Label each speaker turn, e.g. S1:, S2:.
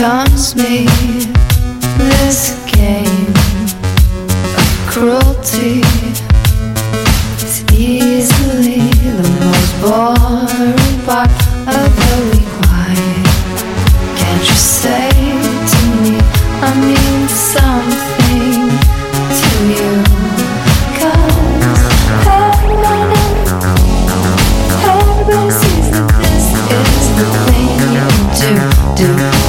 S1: becomes me. This game of cruelty is easily the most boring part of the week. Why can't you say to me I mean something to you? 'Cause everybody sees that this is the thing you do.